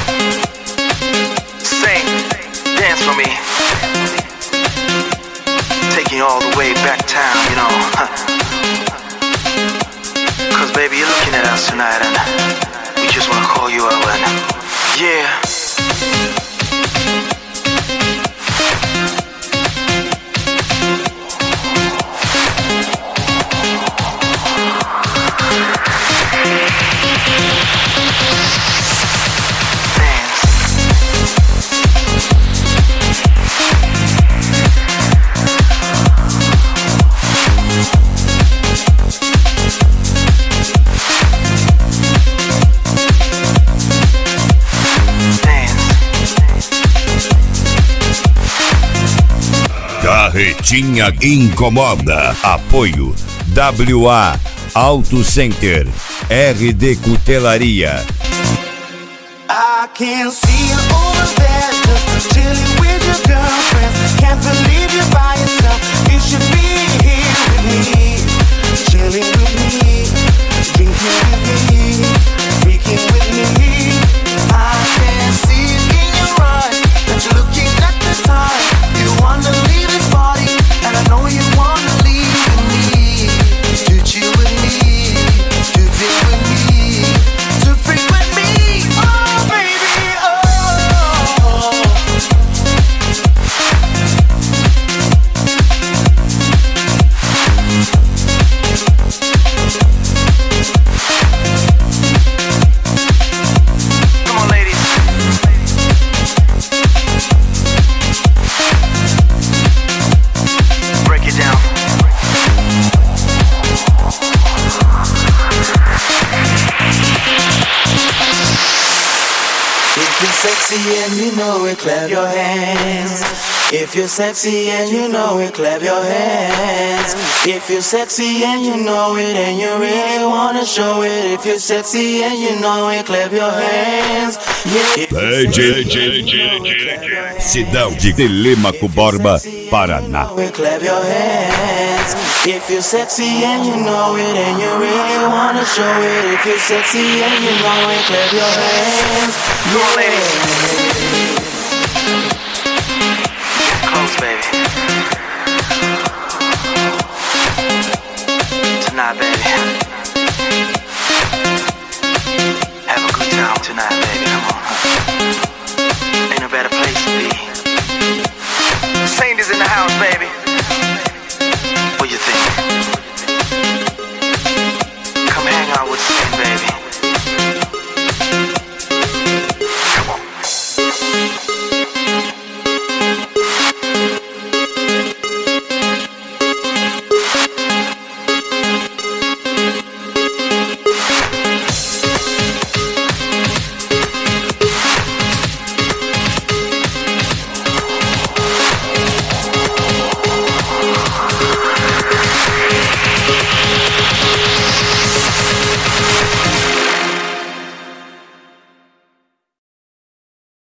Sing, dance for me. Taking you all the way back town, you know. Cause baby, you're looking at us tonight and we just wanna call you out and yeah. Carretinha incomoda. Apoio WA Auto Center, RD Cutelaria. I can see you over there, just chilling with your girlfriends. Can't believe you're by yourself. You should be here with me, chilling with me, drinking with me, freaking with me. I can see it in your eyes that you're looking at the time. You wanna leave this party, and I know you wanna leave with me, to chill with me, to be with me, to freak with me. Oh baby, oh. Come on, ladies. Break it down. If you're sexy and you know it, clap your hands. If you're sexy and you know it, clap your hands. If you're sexy and you know it and you really wanna show it. If you're sexy and you know it, clap your hands. Yeah. Cidade de Telêmaco Borba, Paraná. Clap your hands. If you're sexy and you know it and you really wanna show it. If you're sexy and you know it, clap your hands. Come on, ladies. Close, baby. Tonight, baby. Have a good time tonight, baby. Come on.